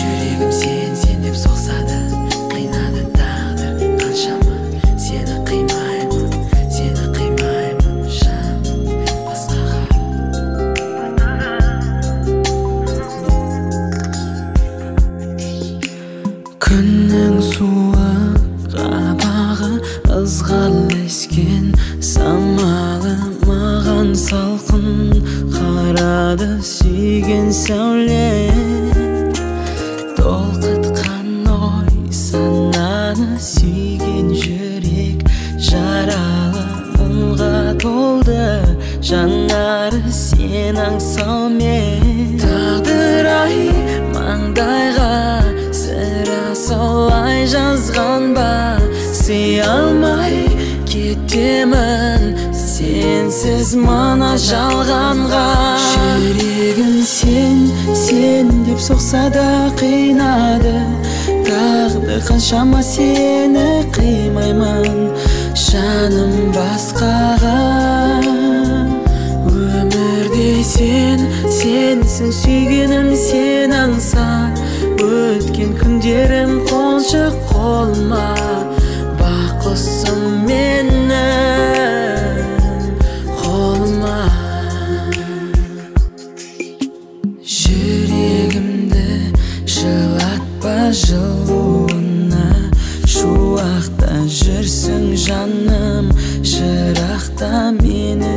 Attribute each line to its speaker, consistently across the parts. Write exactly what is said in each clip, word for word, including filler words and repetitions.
Speaker 1: жүрегім сен сен деп соқса да қинады тағдыр қаншама сені қимаймын сені қимаймын жан басқаға күннің суық қабағы ызғарлескен самалы маған салқын қарады сүйген сәуле толқытқан ой сананы сүйген жүрек жаралы мұңға толды жанары сен аңсаумен тағдыр-ай маңдайға сірә солай жазған ба сый алмай кетемін сенсіз мына жалғанға жүрегім сен сен деп соқса да қинады тағдыр қаншама сені қимаймын жаным басқаға өмірде сен сенсің сүйгенім сен аңсап өткен күндерім қоншық қолыма бақ құсым менің қолыма жүрегімді жылатпа жылуына шуақта жүрсің жаным жырақта мені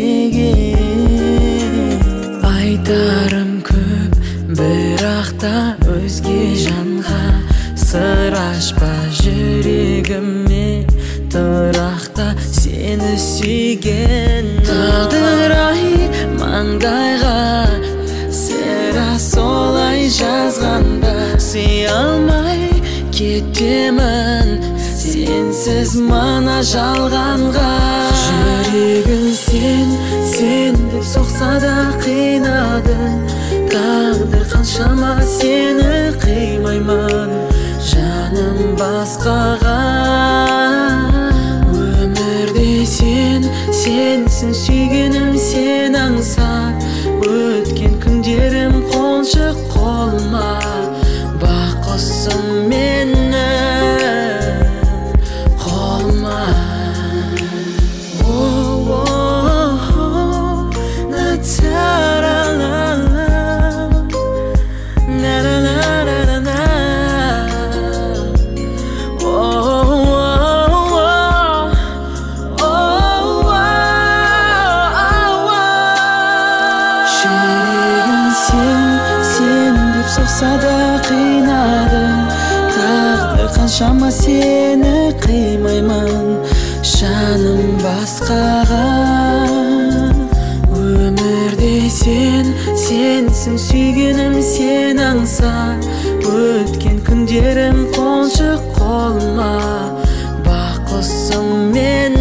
Speaker 1: іздеген айтарым көп бірақта өзге жанға сыр ашпа жүрегіме тұрақта сені сүйген тағдыр-ай маңдайға сірә солай жазған ба сый алмай кетемін сенсіз мына жалғанға жүрегім сен сен деп соқса да қинады тағдыр қаншама сені қимаймын жаным басқаға өмірде сен сенсің сүйгенім сен аңсап өткен күндерім қоншық қолыма бақ құсым менің қолыма соқса да қинады тағдыр қаншама сені қимаймын жаным басқаға өмірде сен сенсің сүйгенім сен аңсап өткен күндерім қоншық қолыма бақ құсым мен